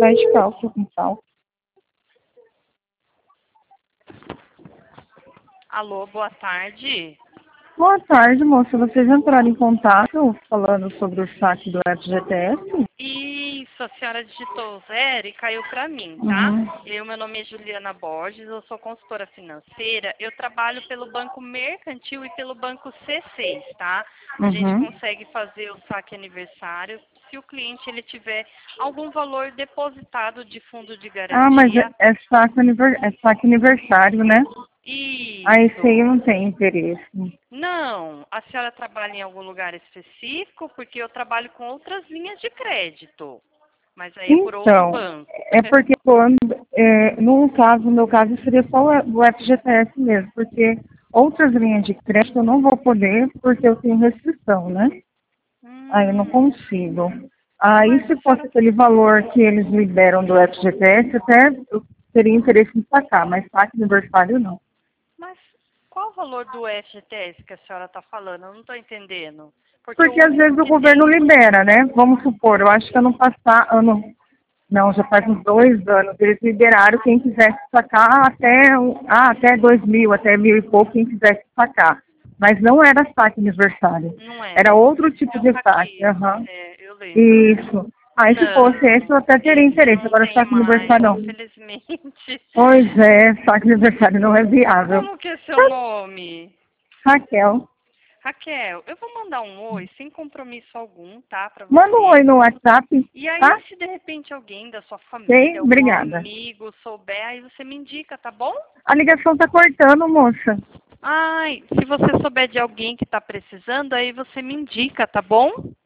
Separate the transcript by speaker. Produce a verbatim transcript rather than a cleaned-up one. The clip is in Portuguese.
Speaker 1: sair de calça com salto.
Speaker 2: Alô, boa tarde.
Speaker 1: Boa tarde, moça. Vocês entraram em contato falando sobre o saque do F G T S?
Speaker 2: Isso, a senhora digitou zero e caiu para mim, tá?
Speaker 1: Uhum.
Speaker 2: Eu, meu nome é Juliana Borges, eu sou consultora financeira, eu trabalho pelo Banco Mercantil e pelo Banco C seis, tá? A gente
Speaker 1: Uhum.
Speaker 2: consegue fazer o saque aniversário se o cliente ele tiver algum valor depositado de fundo de
Speaker 1: Ah, mas é,
Speaker 2: garantia.
Speaker 1: é, saque aniver- é saque aniversário, né? Ah, esse aí eu
Speaker 2: Isso.
Speaker 1: não tenho interesse.
Speaker 2: Não, a senhora trabalha em algum lugar específico? Porque eu trabalho com outras linhas de crédito. Mas aí é por outro
Speaker 1: Então,
Speaker 2: banco.
Speaker 1: é porque quando, é, no caso, no meu caso, seria só o o F G T S mesmo, porque outras linhas de crédito eu não vou poder, porque eu tenho restrição, né? Aí eu não
Speaker 2: Hum,
Speaker 1: consigo. Aí
Speaker 2: mas a
Speaker 1: se fosse
Speaker 2: senhora...
Speaker 1: aquele valor que eles liberam do F G T S, até eu teria interesse em sacar, mas saque aniversário não.
Speaker 2: Mas qual o valor do F G T S que a senhora está falando? Eu não estou entendendo. Porque o
Speaker 1: Porque às vezes
Speaker 2: único
Speaker 1: o
Speaker 2: que
Speaker 1: governo
Speaker 2: tem...
Speaker 1: libera, né? Vamos supor, eu acho que ano passado, ano, não, já faz uns dois anos, eles liberaram quem quisesse sacar até, um- ah, até dois mil, até mil e pouco, quem quisesse sacar. Mas não era saque aniversário.
Speaker 2: Não
Speaker 1: Era
Speaker 2: era.
Speaker 1: outro tipo
Speaker 2: Eu
Speaker 1: de saque.
Speaker 2: saquei.
Speaker 1: Aham.
Speaker 2: É, eu lembro.
Speaker 1: Isso. Aí se fosse esse, eu
Speaker 2: Não,
Speaker 1: até teria
Speaker 2: esse
Speaker 1: interesse.
Speaker 2: não
Speaker 1: Agora
Speaker 2: tem
Speaker 1: saque
Speaker 2: mais,
Speaker 1: aniversário não.
Speaker 2: infelizmente.
Speaker 1: Pois é, saque aniversário não é viável.
Speaker 2: Como que é seu nome?
Speaker 1: Raquel,
Speaker 2: Raquel, eu vou mandar um oi sem compromisso algum, tá, pra
Speaker 1: manda um
Speaker 2: você.
Speaker 1: oi no WhatsApp,
Speaker 2: E aí,
Speaker 1: tá?
Speaker 2: se de repente alguém da sua
Speaker 1: Ok,
Speaker 2: família, algum
Speaker 1: obrigada.
Speaker 2: amigo souber, aí você me indica, tá bom?
Speaker 1: A ligação tá cortando, moça.
Speaker 2: Ai, se você souber de alguém que tá precisando, aí você me indica, tá bom?